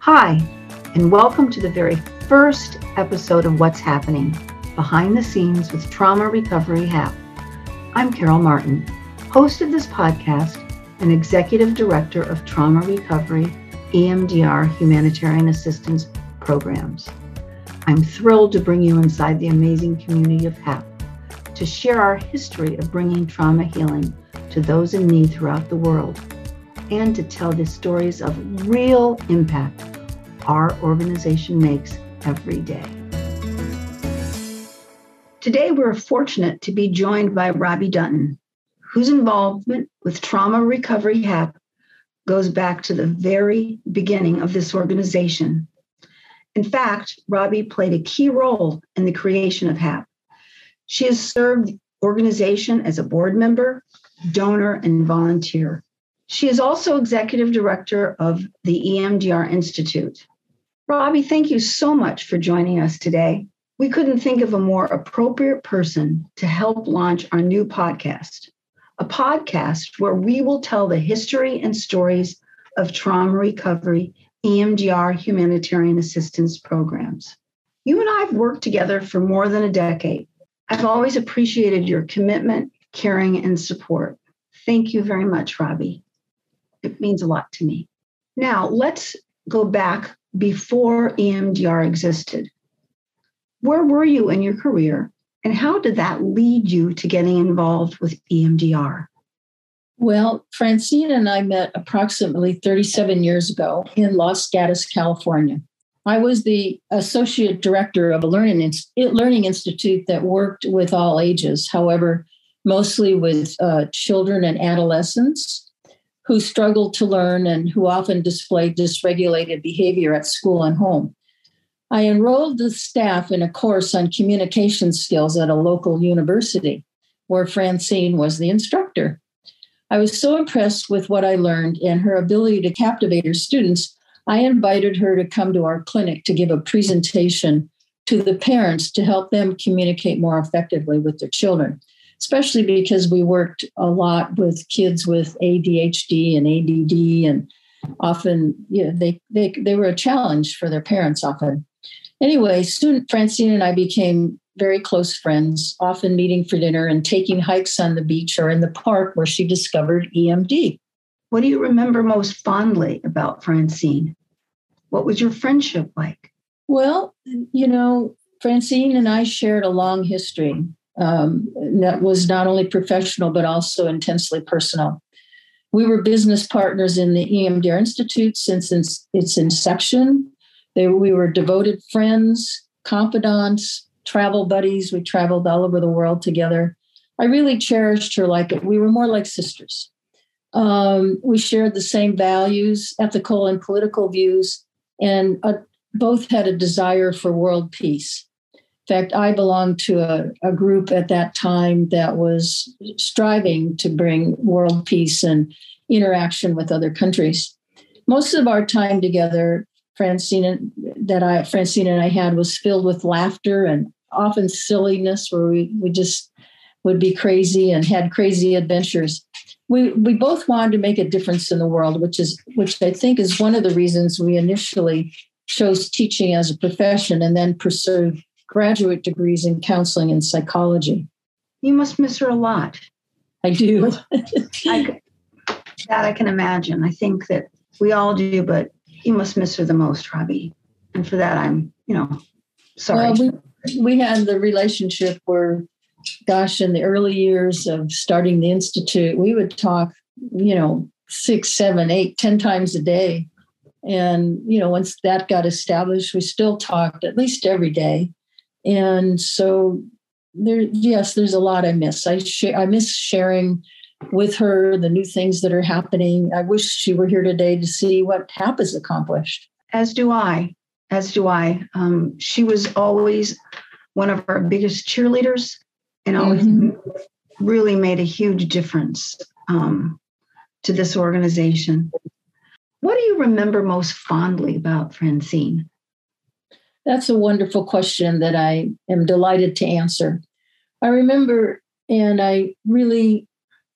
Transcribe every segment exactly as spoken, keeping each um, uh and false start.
Hi, and welcome to the very first episode of What's Happening, Behind the Scenes with Trauma Recovery H A P. I'm Carol Martin, host of this podcast and Executive Director of Trauma Recovery E M D R Humanitarian Assistance Programs. I'm thrilled to bring you inside the amazing community of H A P to share our history of bringing trauma healing to those in need throughout the world, and to tell the stories of real impact our organization makes every day. Today, we're fortunate to be joined by Robbie Dutton, whose involvement with Trauma Recovery H A P goes back to the very beginning of this organization. In fact, Robbie played a key role in the creation of H A P. She has served the organization as a board member, donor, and volunteer. She is also executive director of the E M D R Institute. Robbie, thank you so much for joining us today. We couldn't think of a more appropriate person to help launch our new podcast, a podcast where we will tell the history and stories of trauma recovery, E M D R humanitarian assistance programs. You and I have worked together for more than a decade. I've always appreciated your commitment, caring, and support. Thank you very much, Robbie. It means a lot to me. Now, let's go back before E M D R existed. Where were you in your career, and how did that lead you to getting involved with E M D R? Well, Francine and I met approximately thirty-seven years ago in Los Gatos, California. I was the associate director of a learning, learning institute that worked with all ages, however, mostly with uh, children and adolescents who struggled to learn and who often displayed dysregulated behavior at school and home. I enrolled the staff in a course on communication skills at a local university, where Francine was the instructor. I was so impressed with what I learned and her ability to captivate her students, I invited her to come to our clinic to give a presentation to the parents to help them communicate more effectively with their children, especially because we worked a lot with kids with A D H D and A D D, and often, you know, they, they, they were a challenge for their parents often. Anyway, soon Francine and I became very close friends, often meeting for dinner and taking hikes on the beach or in the park where she discovered E M D. What do you remember most fondly about Francine? What was your friendship like? Well, you know, Francine and I shared a long history um, that was not only professional, but also intensely personal. We were business partners in the E M D R Institute since its, its inception. They, we were devoted friends, confidants, travel buddies. We traveled all over the world together. I really cherished her like it. We were more like sisters. Um, we shared the same values, ethical and political views, and uh, both had a desire for world peace. In fact, I belonged to a, a group at that time that was striving to bring world peace and interaction with other countries. Most of our time together, Francine that I Francine and I had was filled with laughter and often silliness, where we, we just would be crazy and had crazy adventures. We we both wanted to make a difference in the world, which is which I think is one of the reasons we initially chose teaching as a profession and then pursued graduate degrees in counseling and psychology. You must miss her a lot. I do. I, that I can imagine. I think that we all do, but you must miss her the most, Robbie. And for that, I'm, you know, sorry. Well, we, we had the relationship where, gosh, in the early years of starting the Institute, we would talk, you know, six, seven, eight, ten times a day. And, you know, once that got established, we still talked at least every day. And so there, yes, there's a lot I miss. I share, I miss sharing with her the new things that are happening. I wish she were here today to see what H A P has accomplished. As do I, as do I. Um, she was always one of our biggest cheerleaders and always mm-hmm. really made a huge difference um, to this organization. What do you remember most fondly about Francine? That's a wonderful question that I am delighted to answer. I remember, and I really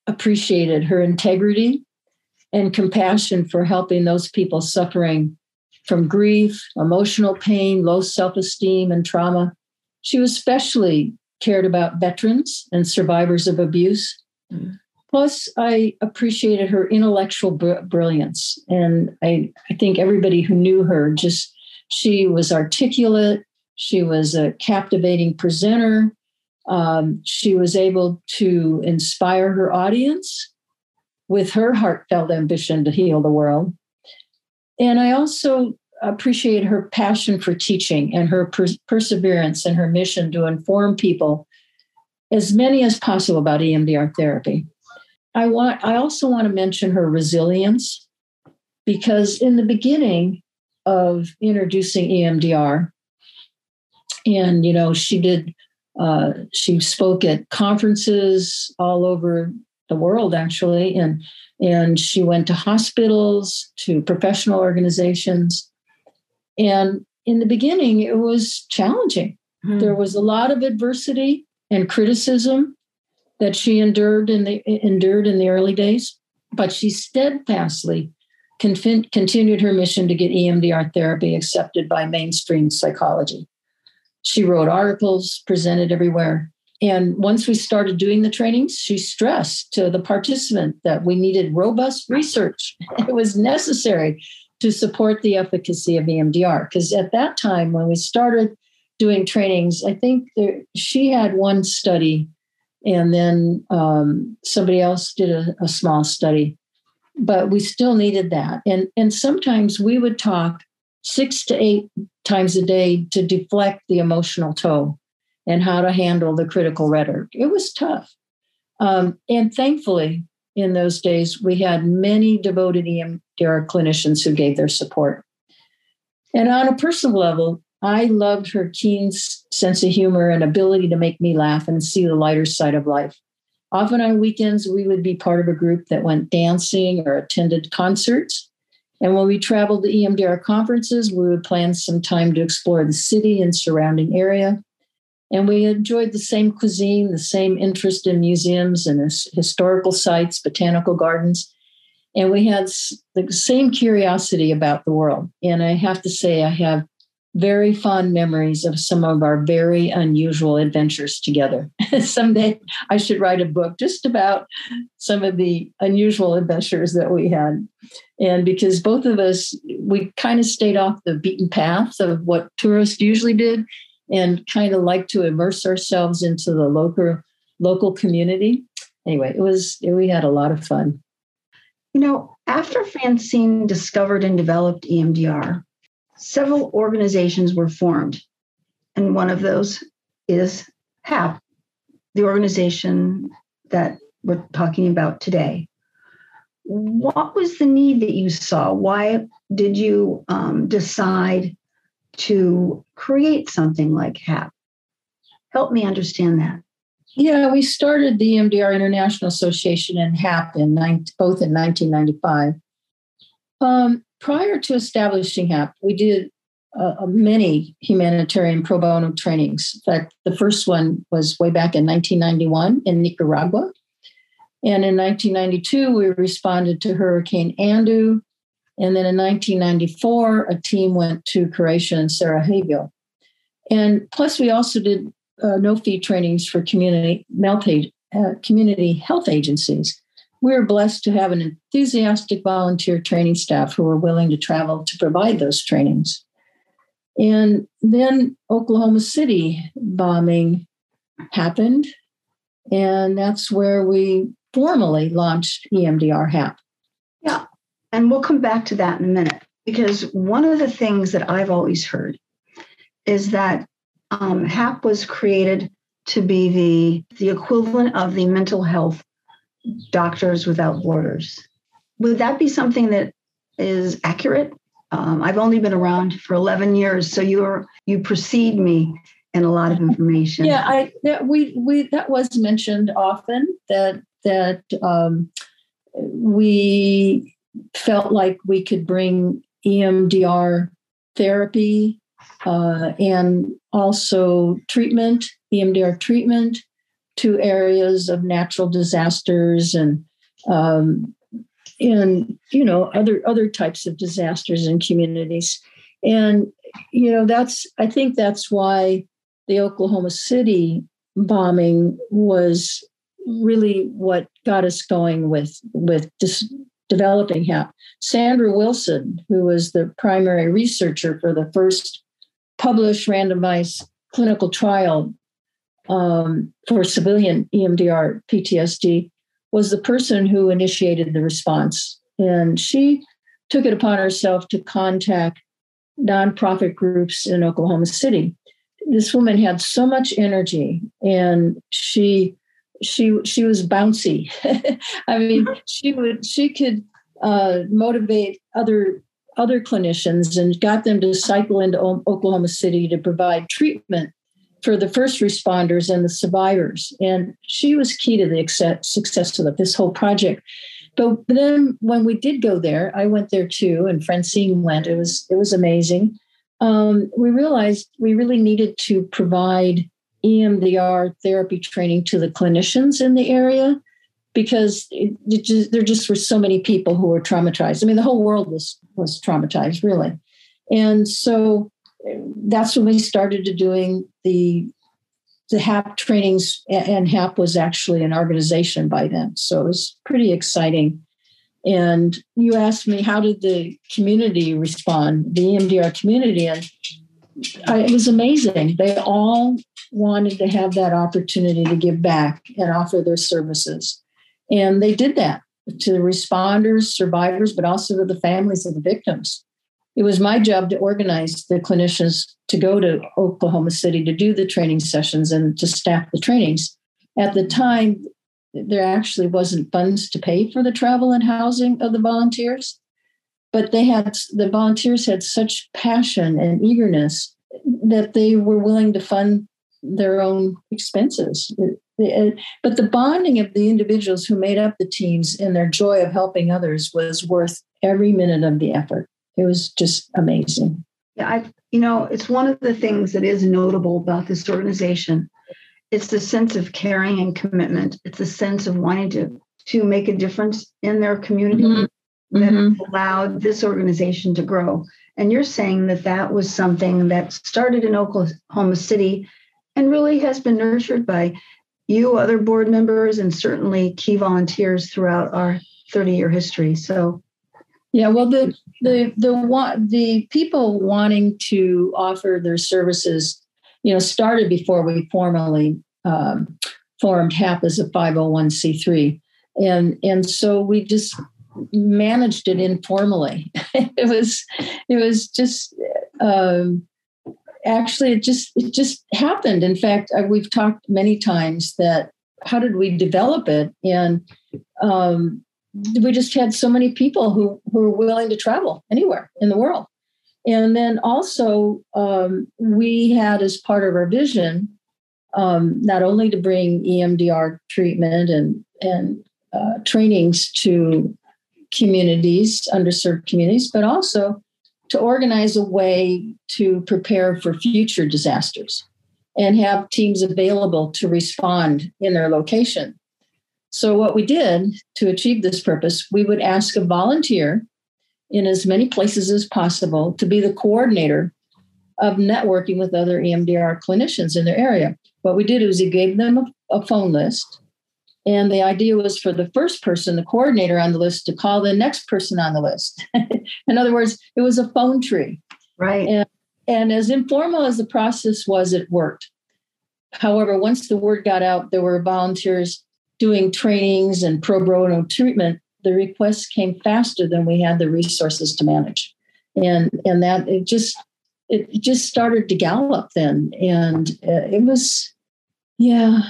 appreciated her integrity and compassion for helping those people suffering from grief, emotional pain, low self-esteem, and trauma. She was especially cared about veterans and survivors of abuse. Mm. Plus, I appreciated her intellectual br- brilliance. And I, I think everybody who knew her just, she was articulate. She was a captivating presenter. Um, she was able to inspire her audience with her heartfelt ambition to heal the world. And I also appreciate her passion for teaching and her per- perseverance and her mission to inform people, as many as possible, about E M D R therapy. I want. I also want to mention her resilience, because in the beginning of introducing E M D R, and you know, she did. Uh, she spoke at conferences all over the world, actually, and and she went to hospitals, to professional organizations, and in the beginning, it was challenging. Mm-hmm. There was a lot of adversity and criticism that she endured in the endured in the early days, but she steadfastly con- continued her mission to get E M D R therapy accepted by mainstream psychology. She wrote articles, presented everywhere. And once we started doing the trainings, she stressed to the participant that we needed robust research. It was necessary to support the efficacy of E M D R. Because at that time, when we started doing trainings, I think there, she had one study, and then um, somebody else did a, a small study. But we still needed that. And, and sometimes we would talk six to eight times a day to deflect the emotional toll and how to handle the critical rhetoric. It was tough. Um, and thankfully, in those days, we had many devoted E M D R clinicians who gave their support. And on a personal level, I loved her keen sense of humor and ability to make me laugh and see the lighter side of life. Often on weekends, we would be part of a group that went dancing or attended concerts. And when we traveled to E M D R conferences, we would plan some time to explore the city and surrounding area. And we enjoyed the same cuisine, the same interest in museums and historical sites, botanical gardens. And we had the same curiosity about the world. And I have to say, I have very fond memories of some of our very unusual adventures together. Someday I should write a book just about some of the unusual adventures that we had. And because both of us, we kind of stayed off the beaten path of what tourists usually did and kind of like to immerse ourselves into the local local community. Anyway, it was, we had a lot of fun. You know, after Francine discovered and developed E M D R, several organizations were formed. And one of those is HAP, the organization that we're talking about today. What was the need that you saw? Why did you um, decide to create something like HAP? Help me understand that. Yeah, we started the E M D R International Association and HAP in nineteen, both in nineteen ninety-five. Um, prior to establishing HAP, we did uh, many humanitarian pro bono trainings. In fact, the first one was way back in nineteen ninety-one in Nicaragua. And in nineteen ninety-two, we responded to Hurricane Andrew. And then in nineteen ninety-four, a team went to Croatia and Sarajevo. And plus, we also did uh, no-fee trainings for community health, uh, community health agencies. We were blessed to have an enthusiastic volunteer training staff who were willing to travel to provide those trainings. And then Oklahoma City bombing happened, and that's where we formally launched E M D R HAP. Yeah, and we'll come back to that in a minute, because one of the things that I've always heard is that um, HAP was created to be the, the equivalent of the mental health Doctors Without Borders. Would that be something that is accurate? Um, I've only been around for eleven years, so you're you precede me in a lot of information. Yeah, I that we we that was mentioned often that that um, we felt like we could bring E M D R therapy uh, and also treatment, E M D R treatment, to areas of natural disasters and um, and you know other other types of disasters in communities. And, you know, that's, I think that's why the Oklahoma City bombing was really what got us going with, with this developing HAP. Sandra Wilson, who was the primary researcher for the first published randomized clinical trial um, for civilian E M D R P T S D, was the person who initiated the response. And she took it upon herself to contact nonprofit groups in Oklahoma City. This woman had so much energy, and she she she was bouncy. I mean, she would she could uh, motivate other other clinicians and got them to cycle into o- Oklahoma City to provide treatment for the first responders and the survivors. And she was key to the success of this whole project. But then when we did go there, I went there too, and Francine went. It was it was amazing. Um, we realized we really needed to provide E M D R therapy training to the clinicians in the area, because it, it just, there just were so many people who were traumatized. I mean, the whole world was was traumatized, really. And so that's when we started to doing the the HAP trainings, and HAP was actually an organization by then. So it was pretty exciting. And you asked me, how did the community respond, the E M D R community? And I, it was amazing. They all wanted to have that opportunity to give back and offer their services. And they did that to the responders, survivors, but also to the families of the victims. It was my job to organize the clinicians to go to Oklahoma City to do the training sessions and to staff the trainings. At the time, there actually wasn't funds to pay for the travel and housing of the volunteers, but they had the volunteers had such passion and eagerness that they were willing to fund their own expenses. But the bonding of the individuals who made up the teams and their joy of helping others was worth every minute of the effort. It was just amazing. Yeah, I, you know, it's one of the things that is notable about this organization. It's the sense of caring and commitment. It's a sense of wanting to, to make a difference in their community mm-hmm. that mm-hmm. allowed this organization to grow. And you're saying that that was something that started in Oklahoma City and really has been nurtured by you, other board members, and certainly key volunteers throughout our thirty-year history. So, yeah, well, the the the the people wanting to offer their services, you know, started before we formally um, formed HAP as a five oh one c three, and and so we just managed it informally. it was it was just um, actually it just it just happened. In fact, we've talked many times that how did we develop it, and um, we just had so many people who, who were willing to travel anywhere in the world. And then also um, we had as part of our vision, um, not only to bring E M D R treatment and, and uh, trainings to communities, underserved communities, but also to organize a way to prepare for future disasters and have teams available to respond in their location. So what we did to achieve this purpose, we would ask a volunteer in as many places as possible to be the coordinator of networking with other E M D R clinicians in their area. What we did is we gave them a, a phone list. And the idea was for the first person, the coordinator on the list, to call the next person on the list. In other words, it was a phone tree. Right. And, and as informal as the process was, it worked. However, once the word got out, there were volunteers doing trainings and pro bono treatment. The requests came faster than we had the resources to manage. And, and that it just, it just started to gallop then. And uh, it was, yeah,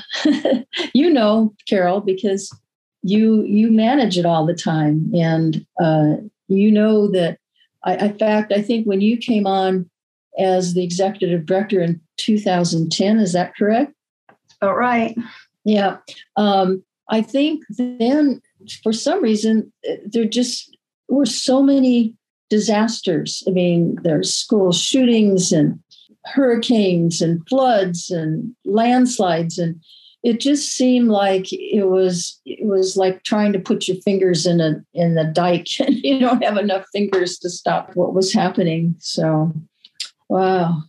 you know, Carol, because you, you manage it all the time. And uh, you know that, I, in fact, I think when you came on as the executive director in two thousand ten, is that correct? All right. Yeah. Um, I think then for some reason, there just were so many disasters. I mean, there's school shootings and hurricanes and floods and landslides. And it just seemed like it was it was like trying to put your fingers in a in the dike and you don't have enough fingers to stop what was happening. So, wow.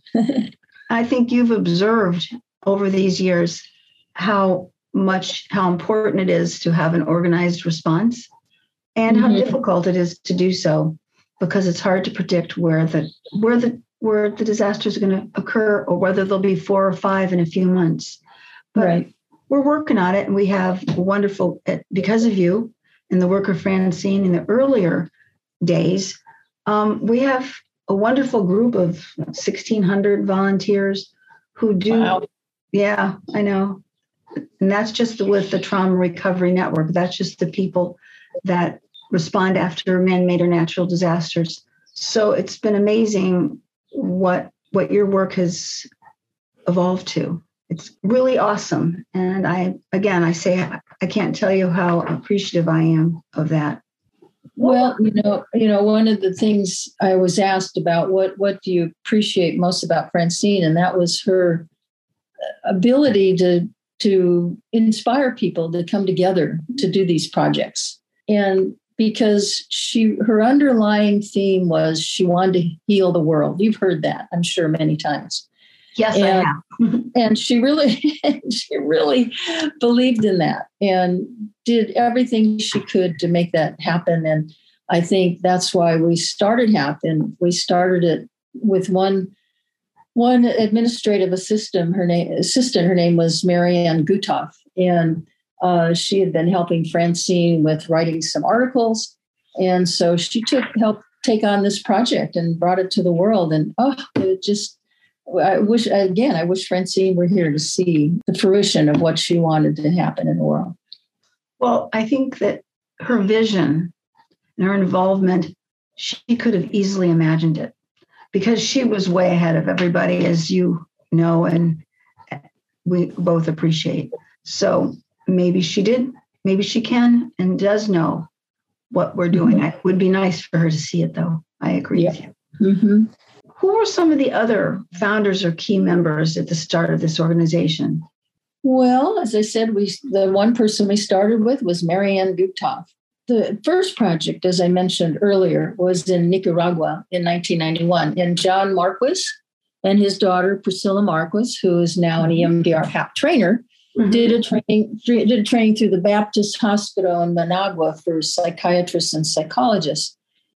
I think you've observed over these years how much, how important it is to have an organized response and mm-hmm. how difficult it is to do so, because it's hard to predict where the where the where the disasters are going to occur or whether there'll be four or five in a few months. But right. We're working on it, and we have wonderful, because of you and the work of Francine in the earlier days, um, we have a wonderful group of sixteen hundred volunteers who do. Wow. Yeah, I know. And that's just with the Trauma Recovery Network. That's just the people that respond after man-made or natural disasters. So it's been amazing what what your work has evolved to. It's really awesome. And I, again, I say, I can't tell you how appreciative I am of that. Well, you know, you know, one of the things I was asked about, what, what do you appreciate most about Francine? And that was her ability to, to inspire people to come together to do these projects. And because she, her underlying theme was she wanted to heal the world. You've heard that, I'm sure, many times. Yes, and, I have. and she really, she really believed in that and did everything she could to make that happen. And I think that's why we started HAP. And we started it with one, one administrative assistant. Her name, assistant, her name was Marianne Gutoff, and uh, she had been helping Francine with writing some articles. And so she took helped take on this project and brought it to the world. And oh, it just. I wish, again, I wish Francine were here to see the fruition of what she wanted to happen in the world. Well, I think that her vision and her involvement, she could have easily imagined it because she was way ahead of everybody, as you know, and we both appreciate. So maybe she did, maybe she can and does know what we're doing. Mm-hmm. It would be nice for her to see it, though. I agree yeah. with you. Mm-hmm. Who were some of the other founders or key members at the start of this organization? Well, as I said, we the one person we started with was Marianne Gutoff. The first project, as I mentioned earlier, was in Nicaragua in nineteen ninety-one. And John Marquis and his daughter, Priscilla Marquis, who is now an E M D R HAP trainer, mm-hmm. did a training did a training through the Baptist Hospital in Managua for psychiatrists and psychologists.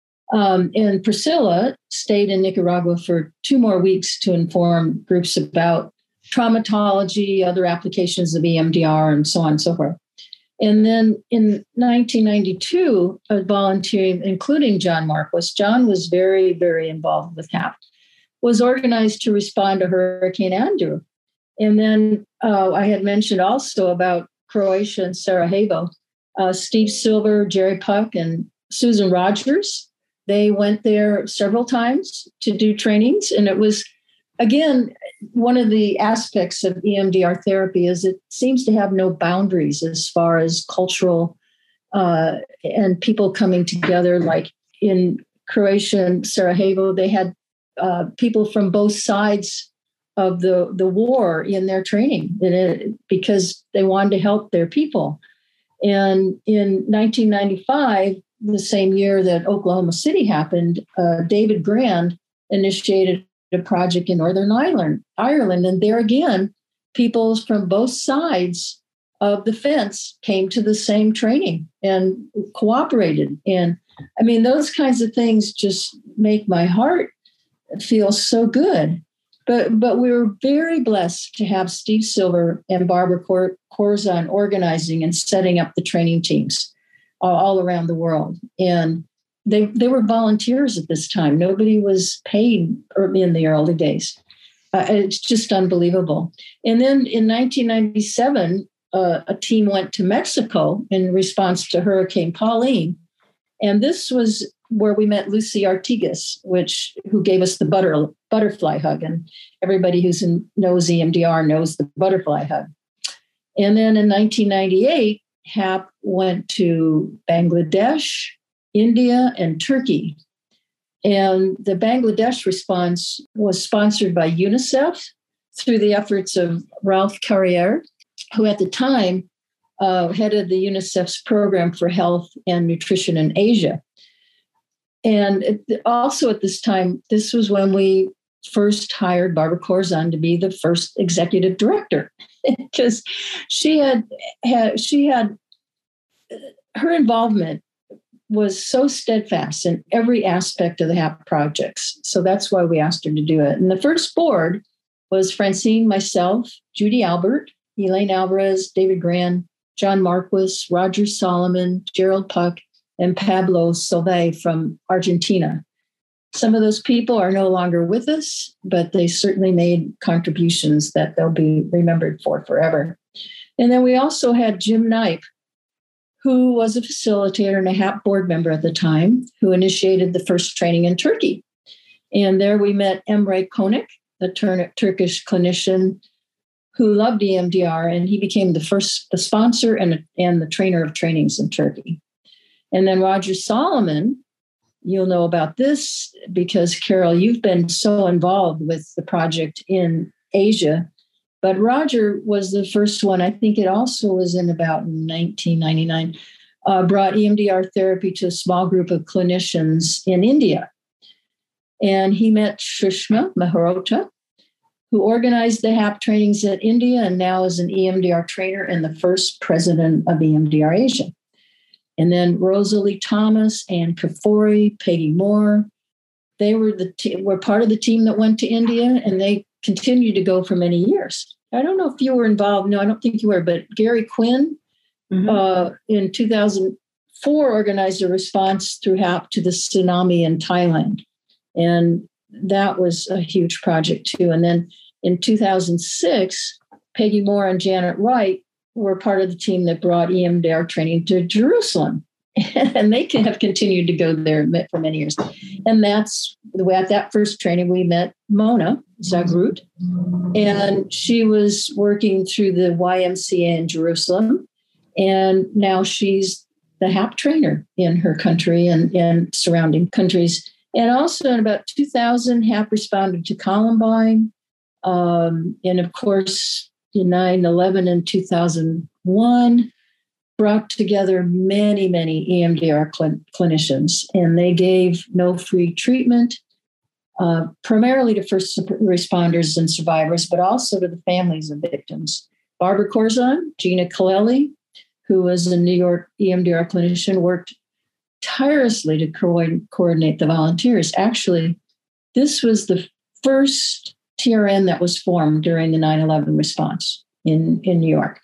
Um, and Priscilla stayed in Nicaragua for two more weeks to inform groups about traumatology, other applications of E M D R, and so on and so forth. And then in nineteen ninety-two, a volunteer, including John Marquis, John was very, very involved with HAP, was organized to respond to Hurricane Andrew. And then uh, I had mentioned also about Croatia and Sarajevo. Uh, Steve Silver, Jerry Puck, and Susan Rogers, they went there several times to do trainings. And it was, again, one of the aspects of E M D R therapy is it seems to have no boundaries as far as cultural uh, and people coming together. Like in Croatia and Sarajevo, they had uh, people from both sides of the, the war in their training and it, because they wanted to help their people. And in nineteen ninety-five, the same year that Oklahoma City happened, uh, David Grand initiated a project in Northern Ireland, Ireland. And there again, people from both sides of the fence came to the same training and cooperated. And I mean, those kinds of things just make my heart feel so good. But but we were very blessed to have Steve Silver and Barbara Cor- Corzine organizing and setting up the training teams all around the world. And they they were volunteers at this time. Nobody was paid in the early days. Uh, it's just unbelievable. And then in nineteen ninety-seven, uh, a team went to Mexico in response to Hurricane Pauline. And this was where we met Lucy Artigas, which who gave us the butter, butterfly hug. And everybody who's in, knows E M D R knows the butterfly hug. And then in nineteen ninety-eight, HAP went to Bangladesh, India, and Turkey. And the Bangladesh response was sponsored by UNICEF through the efforts of Ralph Carrier. who at the time uh, headed the UNICEF's program for health and nutrition in Asia. And it, also at this time, this was when we first hired Barbara Corzine to be the first executive director, because she had, had she had her involvement was so steadfast in every aspect of the HAP projects. So that's why we asked her to do it. And the first board was Francine, myself, Judy Albert, Elaine Alvarez, David Gran, John Marquis, Roger Solomon, Gerald Puck, and Pablo Solvay from Argentina. Some of those people are no longer with us, but they certainly made contributions that they'll be remembered for forever. And then we also had Jim Knipe, who was a facilitator and a HAP board member at the time, who initiated the first training in Turkey. And there we met Emre Konik, a Tur- Turkish clinician who loved E M D R, and he became the first the sponsor and, and the trainer of trainings in Turkey. And then Roger Solomon, you'll know about this because, Carol, you've been so involved with the project in Asia. But Roger was the first one, I think it also was in about nineteen ninety-nine, uh, brought E M D R therapy to a small group of clinicians in India. And he met Shushma Mehrotra, who organized the HAP trainings in India and now is an E M D R trainer and the first president of E M D R Asia. And then Rosalie Thomas, Ann Kafori, Peggy Moore, they were the te- were part of the team that went to India, and they continued to go for many years. I don't know if you were involved. No, I don't think you were, but Gary Quinn mm-hmm. uh, in two thousand four organized a response through HAP to the tsunami in Thailand. And that was a huge project too. And then in two thousand six, Peggy Moore and Janet Wright were part of the team that brought E M D R training to Jerusalem. And they can have continued to go there for many years. And that's at that first training, we met Mona Zagrut, and she was working through the Y M C A in Jerusalem. And now she's the HAP trainer in her country and, and surrounding countries. And also in about two thousand, HAP responded to Columbine. Um, and of course, in nine eleven and two thousand one, brought together many, many E M D R cl- clinicians, and they gave no free treatment, uh, primarily to first responders and survivors, but also to the families of victims. Barbara Corzine, Gina Colelli, who was a New York E M D R clinician, worked tirelessly to co- coordinate the volunteers. Actually, this was the first T R N that was formed during the nine eleven response in, in New York.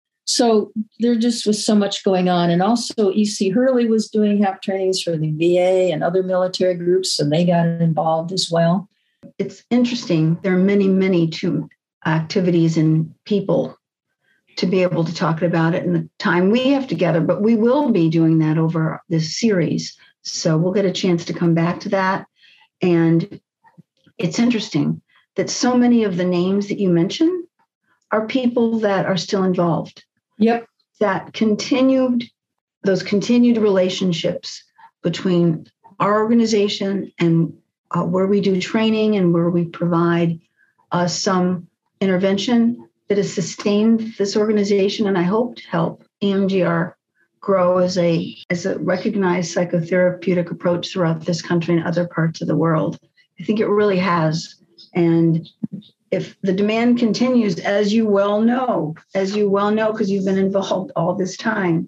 So there just was so much going on. And also E C Hurley was doing HAP trainings for the V A and other military groups, so they got involved as well. It's interesting. There are many, many two activities and people to be able to talk about it in the time we have together, but we will be doing that over this series. So we'll get a chance to come back to that. And it's interesting that so many of the names that you mentioned are people that are still involved. Yep. That continued, those continued relationships between our organization and uh, where we do training and where we provide uh, some intervention that has sustained this organization, and I hope to help E M D R grow as a as a recognized psychotherapeutic approach throughout this country and other parts of the world. I think it really has. And if the demand continues, as you well know, as you well know, because you've been involved all this time,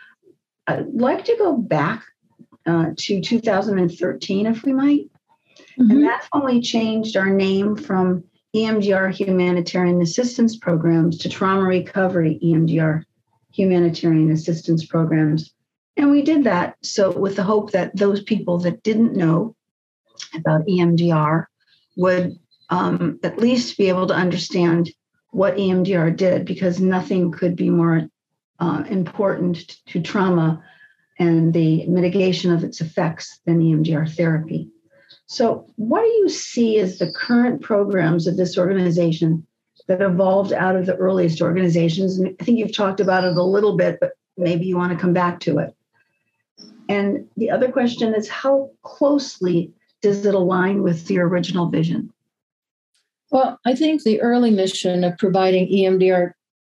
I'd like to go back uh, to two thousand thirteen, if we might. Mm-hmm. And that's when we changed our name from E M D R Humanitarian Assistance Programs to Trauma Recovery E M D R Humanitarian Assistance Programs. And we did that so with the hope that those people that didn't know about E M D R would um, at least be able to understand what E M D R did, because nothing could be more uh, important to trauma and the mitigation of its effects than E M D R therapy. So what do you see as the current programs of this organization that evolved out of the earliest organizations? And I think you've talked about it a little bit, but maybe you want to come back to it. And the other question is, how closely does it align with the original vision? Well, I think the early mission of providing E M D R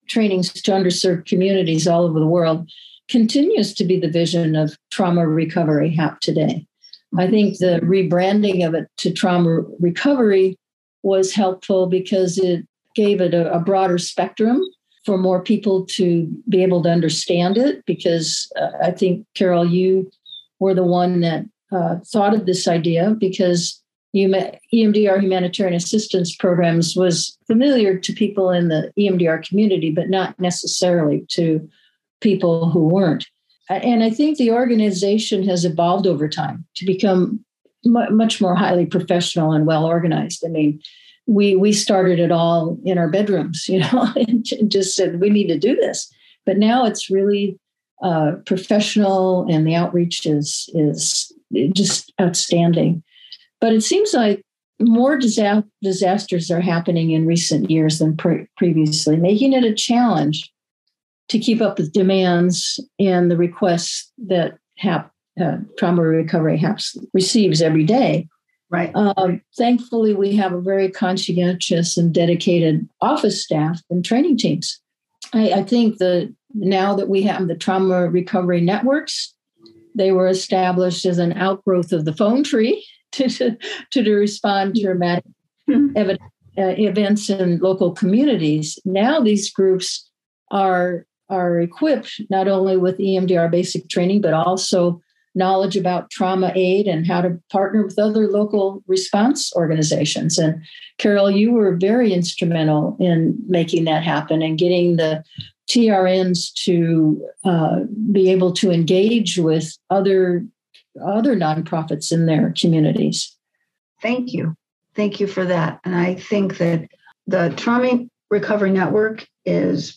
trainings to underserved communities all over the world continues to be the vision of Trauma Recovery HAP today. I think the rebranding of it to Trauma Recovery was helpful because it gave it a, a broader spectrum for more people to be able to understand it. Because uh, I think, Carol, you were the one that uh, thought of this idea, because E M D R humanitarian assistance programs was familiar to people in the E M D R community, but not necessarily to people who weren't. And I think the organization has evolved over time to become m- much more highly professional and well organized. I mean, we we started it all in our bedrooms, you know, and just said we need to do this. But now it's really uh, professional, and the outreach is is just outstanding. But it seems like more disa- disasters are happening in recent years than pre- previously, making it a challenge to keep up with demands and the requests that HAP, uh, Trauma Recovery HAPS receives every day. Right. Um, thankfully, we have a very conscientious and dedicated office staff and training teams. I, I think that now that we have the trauma recovery networks, they were established as an outgrowth of the phone tree to, to, to respond to dramatic ev- uh, events in local communities. Now these groups are are equipped not only with E M D R basic training, but also knowledge about trauma aid and how to partner with other local response organizations. And Carol, you were very instrumental in making that happen and getting the T R Ns to uh, be able to engage with other, other nonprofits in their communities. Thank you. Thank you for that. And I think that the Trauma Recovery Network is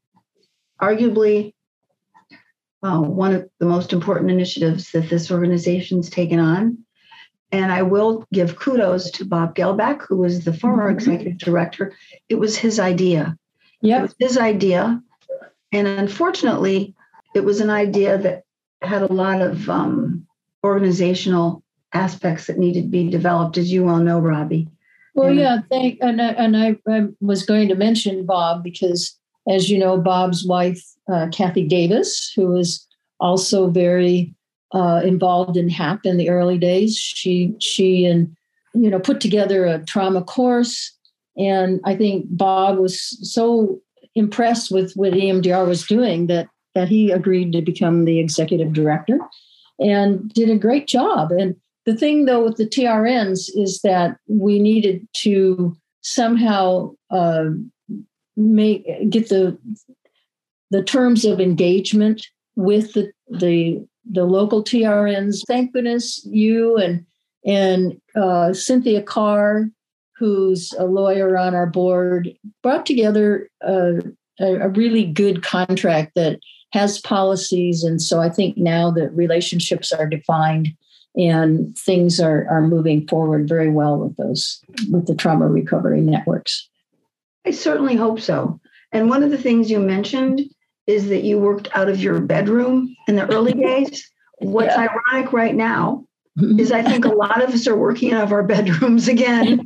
arguably uh, one of the most important initiatives that this organization's taken on. And I will give kudos to Bob Gelbach, who was the former mm-hmm. executive director. It was his idea. Yep. It was his idea. And unfortunately, it was an idea that had a lot of um, organizational aspects that needed to be developed, as you well know, Robbie. Well, and, yeah, thank, and, I, and I, I was going to mention Bob because, as you know, Bob's wife, uh, Kathy Davis, who was also very uh, involved in HAP in the early days, she she and you know put together a trauma course, and I think Bob was so impressed with what E M D R was doing that that he agreed to become the executive director, and did a great job. And the thing, though, with the T R Ns is that we needed to somehow uh, make get the the terms of engagement with the the the local T R Ns. Thank goodness you and and uh, Cynthia Carr, who's a lawyer on our board, brought together a, a really good contract that has policies. And so I think now that relationships are defined and things are, are moving forward very well with those, with the trauma recovery networks. I certainly hope so. And one of the things you mentioned is that you worked out of your bedroom in the early days. What's yeah. ironic right now is I think a lot of us are working out of our bedrooms again.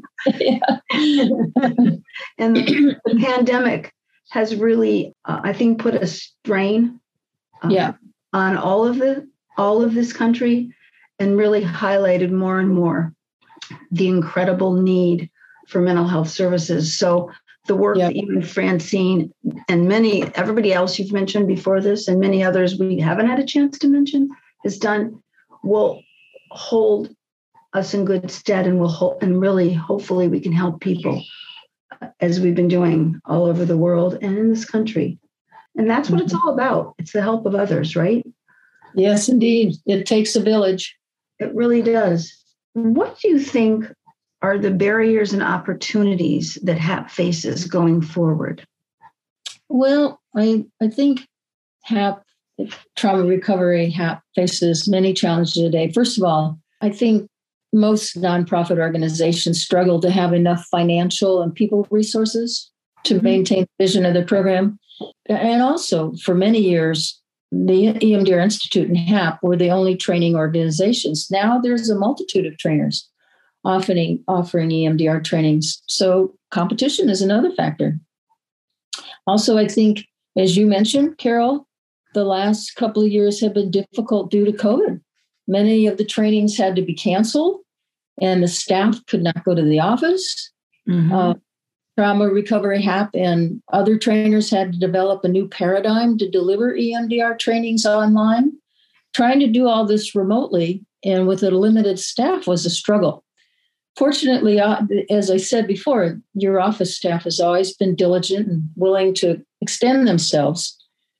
And the pandemic has really, uh, I think, put a strain uh, yeah. on all of the all of this country, and really highlighted more and more the incredible need for mental health services. So the work yep. that you and Francine and many, everybody else you've mentioned before this, and many others we haven't had a chance to mention, has done, will hold us in good stead, and will hold, and really, hopefully, we can help people as we've been doing all over the world and in this country. And that's what it's all about. It's the help of others, right? Yes, indeed. It takes a village. It really does. What do you think are the barriers and opportunities that HAP faces going forward? Well, I, I think HAP, trauma recovery HAP, faces many challenges today. First of all, I think most nonprofit organizations struggle to have enough financial and people resources to mm-hmm. maintain the vision of the program. And also, for many years, the E M D R Institute and HAP were the only training organizations. Now there's a multitude of trainers offering, offering E M D R trainings. So competition is another factor. Also, I think, as you mentioned, Carol, the last couple of years have been difficult due to COVID. Many of the trainings had to be canceled, and the staff could not go to the office. Mm-hmm. Uh, Trauma Recovery Hap and other trainers had to develop a new paradigm to deliver E M D R trainings online. Trying to do all this remotely and with a limited staff was a struggle. Fortunately, uh, as I said before, your office staff has always been diligent and willing to extend themselves.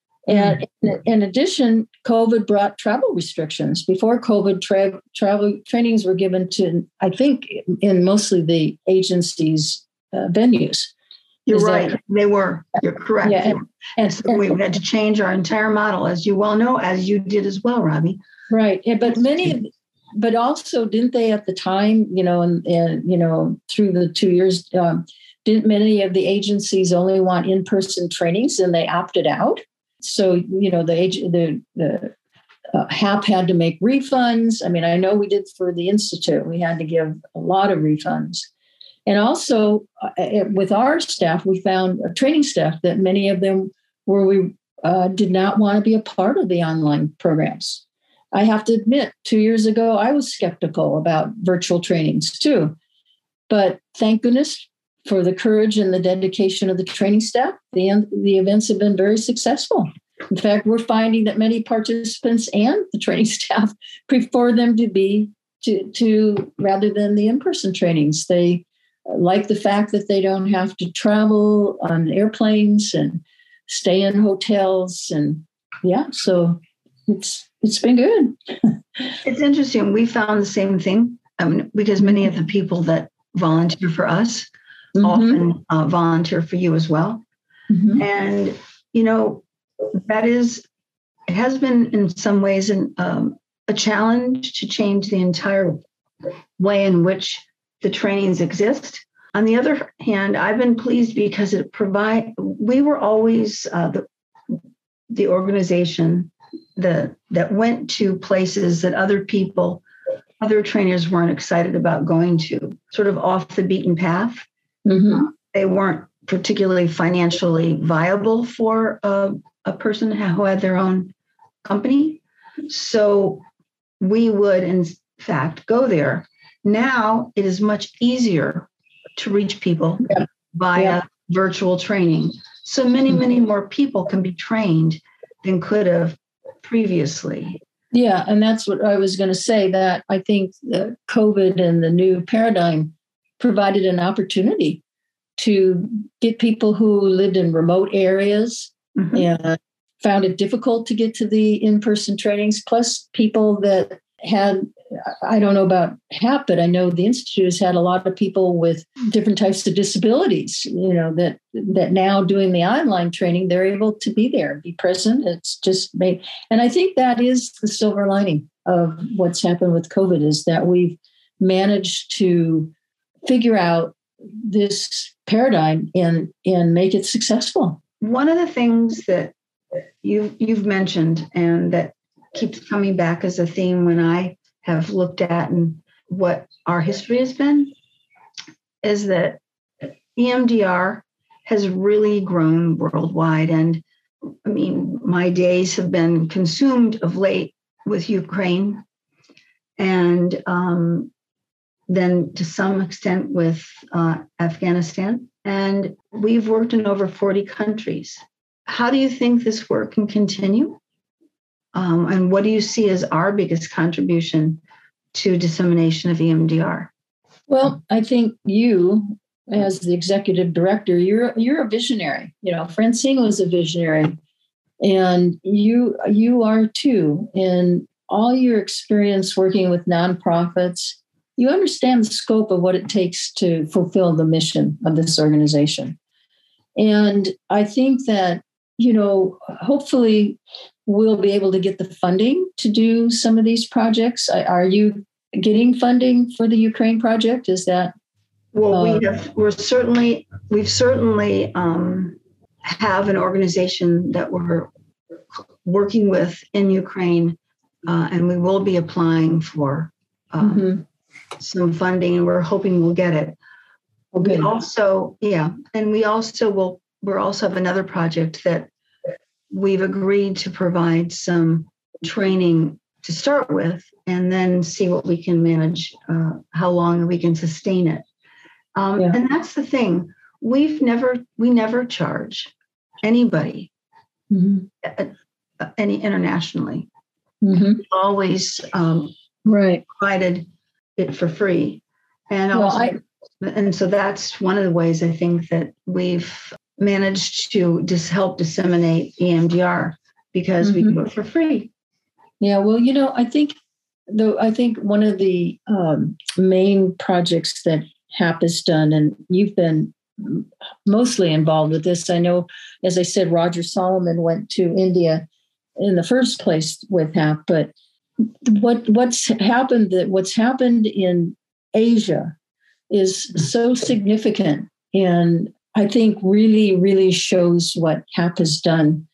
And in, in addition, COVID brought travel restrictions. Before COVID, tra- travel trainings were given to, I think, in mostly the agency's uh, venues. You're Is right. that, they were. You're correct. Yeah, and, and, so we had to change our entire model, as you well know, as you did as well, Robbie. Right. Yeah, but many, but also didn't they at the time, you know, and, and you know, through the two years, um, didn't many of the agencies only want in-person trainings and they opted out? So, you know, the age, the, the uh, Hap had to make refunds. I mean, I know we did for the Institute. We had to give a lot of refunds. And also uh, with our staff, we found uh, training staff that many of them were, we uh, did not want to be a part of the online programs. I have to admit, two years ago, I was skeptical about virtual trainings too. But thank goodness for the courage and the dedication of the training staff, the, the events have been very successful. In fact, we're finding that many participants and the training staff prefer them to be to, to rather than the in-person trainings. They like the fact that they don't have to travel on airplanes and stay in hotels. And yeah, so it's it's been good. It's interesting. We found the same thing. I mean, because many of the people that volunteer for us mm-hmm. often uh, volunteer for you as well. Mm-hmm. And, you know, that is, it has been in some ways an, um, a challenge to change the entire way in which the trainings exist. On the other hand, I've been pleased because it provide, we were always uh, the, the organization the, that went to places that other people, other trainers weren't excited about going to, sort of off the beaten path. Mm-hmm. They weren't particularly financially viable for uh, a person who had their own company. So we would, in fact, go there. Now it is much easier to reach people yeah. via yeah. virtual training. So many, many more people can be trained than could have previously. Yeah, and that's what I was going to say, that I think that COVID and the new paradigm provided an opportunity to get people who lived in remote areas mm-hmm. and found it difficult to get to the in-person trainings, plus people that had, I don't know about Hap, but I know the Institute has had a lot of people with different types of disabilities, you know, that that now doing the online training, they're able to be there, be present. It's just made, and I think that is the silver lining of what's happened with COVID, is that we've managed to figure out this paradigm and, and make it successful. One of the things that you, you've mentioned and that keeps coming back as a theme when I have looked at and what our history has been is that E M D R has really grown worldwide. And I mean, my days have been consumed of late with Ukraine and um, then to some extent with uh, Afghanistan. And we've worked in over forty countries. How do you think this work can continue? Um, and what do you see as our biggest contribution to dissemination of E M D R? Well, I think you, as the executive director, you're you're a visionary. You know, Francine was a visionary, and you you are too. In all your experience working with nonprofits, you understand the scope of what it takes to fulfill the mission of this organization. And I think that, you know, hopefully we'll be able to get the funding to do some of these projects. Are you getting funding for the Ukraine project? Is that? Well, uh, we have, we're certainly, we've certainly um, have an organization that we're working with in Ukraine, uh, and we will be applying for uh, mm-hmm. some funding, and we're hoping we'll get it. Okay. We also, yeah, and we also will we also have another project that we've agreed to provide some training to start with, and then see what we can manage, uh, how long we can sustain it. Um, yeah. And that's the thing. We've never, we never charge anybody, mm-hmm. uh, any internationally. Mm-hmm. We've always um, right. provided it for free. And also, well, I, and so that's one of the ways I think that we've managed to just help disseminate E M D R, because mm-hmm. we do it for free. Yeah, well, you know, I think though I think one of the um, main projects that H A P has done, and you've been mostly involved with this. I know, as I said, Roger Solomon went to India in the first place with H A P, but what what's happened that what's happened in Asia is so significant, and I think really, really shows what H A P has done.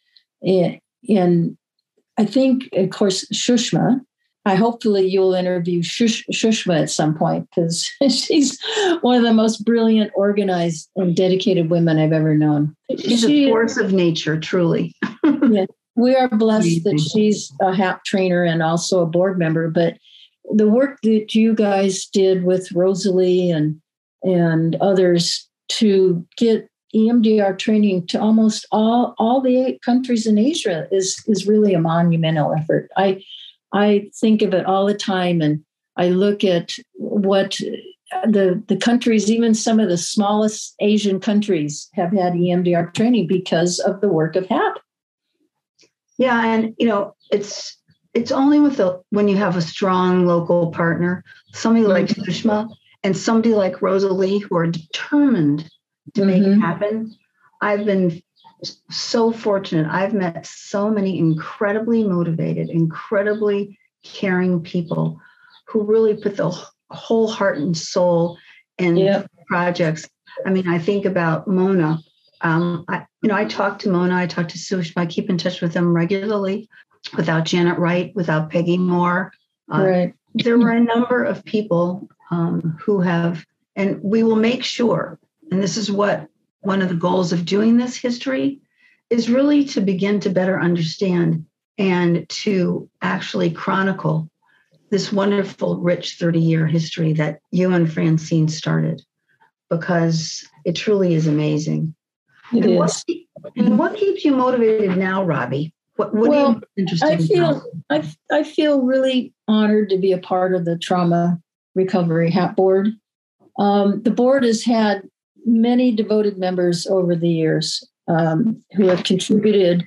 And I think, of course, Shushma, I hopefully you'll interview Shush, Shushma at some point, because she's one of the most brilliant, organized, and dedicated women I've ever known. She's she, a force of nature, truly. Yeah, we are blessed that she's a H A P trainer and also a board member. But the work that you guys did with Rosalie and and others to get E M D R training to almost all, all the eight countries in Asia is, is really a monumental effort. I I think of it all the time, and I look at what the, the countries, even some of the smallest Asian countries, have had E M D R training because of the work of H A P. Yeah, and you know, it's it's only with the when you have a strong local partner, somebody mm-hmm. like Sushma and somebody like Rosalie, who are determined to make mm-hmm. it happen. I've been so fortunate. I've met so many incredibly motivated, incredibly caring people who really put the whole heart and soul in yep. projects. I mean, I think about Mona. Um, I, you know, I talk to Mona, I talk to Sushma, I keep in touch with them regularly. Without Janet Wright, without Peggy Moore, uh, right. there were a number of people um, who have, and we will make sure. And this is what one of the goals of doing this history is, really to begin to better understand and to actually chronicle this wonderful, rich thirty-year history that you and Francine started, because it truly is amazing. It and, is. What, and what keeps you motivated now, Robbie? What, what well, are you interested I feel, in? I, I feel really honored to be a part of the Trauma Recovery H A P board. Um, the board has had many devoted members over the years um, who have contributed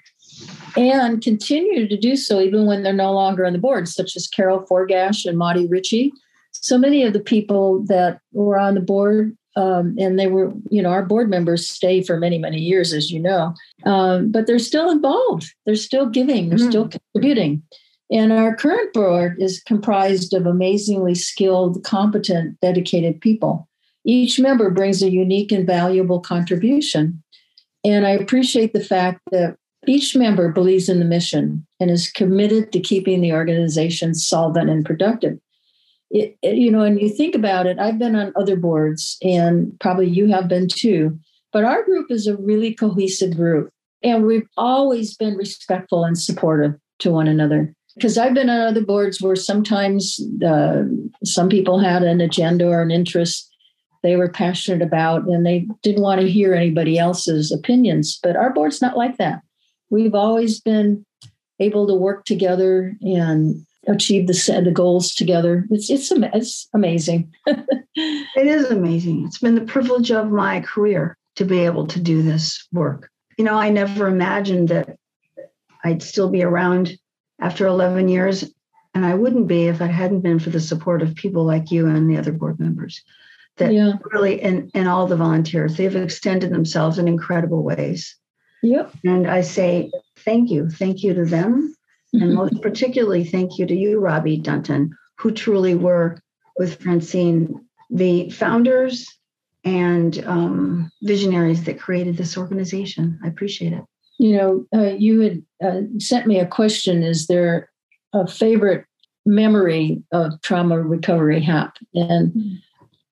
and continue to do so even when they're no longer on the board, such as Carol Forgash and Maudie Ritchie. So many of the people that were on the board, um, and they were, you know, our board members stay for many, many years, as you know, um, but they're still involved. They're still giving. They're mm-hmm. still contributing. And our current board is comprised of amazingly skilled, competent, dedicated people. Each member brings a unique and valuable contribution. And I appreciate the fact that each member believes in the mission and is committed to keeping the organization solvent and productive. It, it, you know, and you think about it, I've been on other boards, and probably you have been too, but our group is a really cohesive group. And we've always been respectful and supportive to one another. Because I've been on other boards where sometimes uh, some people had an agenda or an interest they were passionate about, and they didn't want to hear anybody else's opinions. But our board's not like that. We've always been able to work together and achieve the, the goals together. It's, it's, it's amazing. It is amazing. It's been the privilege of my career to be able to do this work. You know, I never imagined that I'd still be around after eleven years, and I wouldn't be if it hadn't been for the support of people like you and the other board members. That yeah. really, and, and all the volunteers, they've extended themselves in incredible ways. Yep. And I say thank you. Thank you to them. Mm-hmm. And most particularly, thank you to you, Robbie Dunton, who truly were, with Francine, the founders and um, visionaries that created this organization. I appreciate it. You know, uh, you had uh, sent me a question. Is there a favorite memory of Trauma Recovery H A P? And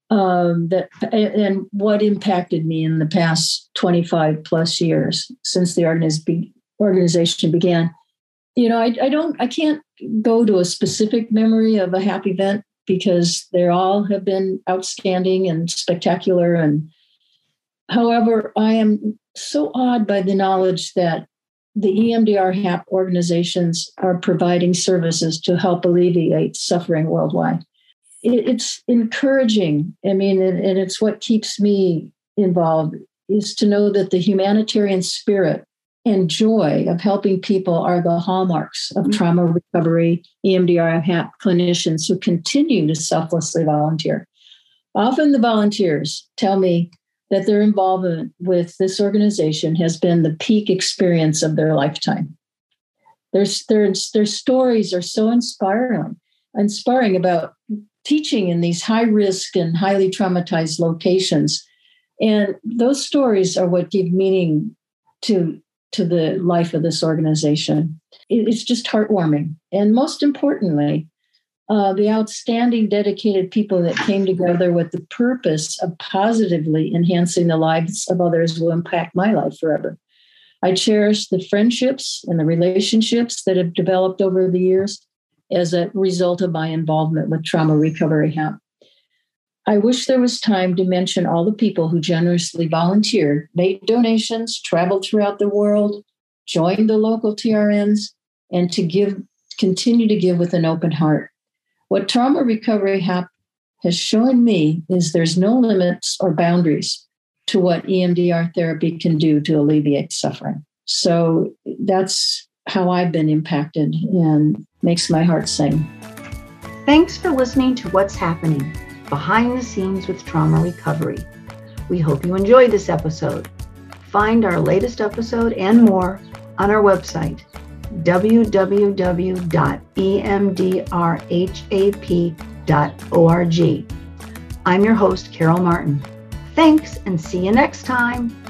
um, that and what impacted me in the past twenty-five plus years since the organiz- organization began. You know, I, I don't, I can't go to a specific memory of a happy event because they all have been outstanding and spectacular. And however, I am so awed by the knowledge that the E M D R H A P organizations are providing services to help alleviate suffering worldwide. It, it's encouraging. I mean, and, and it's what keeps me involved, is to know that the humanitarian spirit and joy of helping people are the hallmarks of trauma recovery, E M D R H A P clinicians who continue to selflessly volunteer. Often the volunteers tell me that their involvement with this organization has been the peak experience of their lifetime. Their, their, their stories are so inspiring, inspiring about teaching in these high-risk and highly traumatized locations. And those stories are what give meaning to, to the life of this organization. It's just heartwarming. And most importantly, Uh, the outstanding, dedicated people that came together with the purpose of positively enhancing the lives of others will impact my life forever. I cherish the friendships and the relationships that have developed over the years as a result of my involvement with Trauma Recovery H A P. I wish there was time to mention all the people who generously volunteered, made donations, traveled throughout the world, joined the local T R Ns, and to give, continue to give with an open heart. What Trauma Recovery H A P has shown me is there's no limits or boundaries to what E M D R therapy can do to alleviate suffering. So that's how I've been impacted and makes my heart sing. Thanks for listening to What's Happening Behind the Scenes with Trauma Recovery. We hope you enjoyed this episode. Find our latest episode and more on our website, w w w dot e m d r h a p dot org. I'm your host, Carol Martin. Thanks, and see you next time.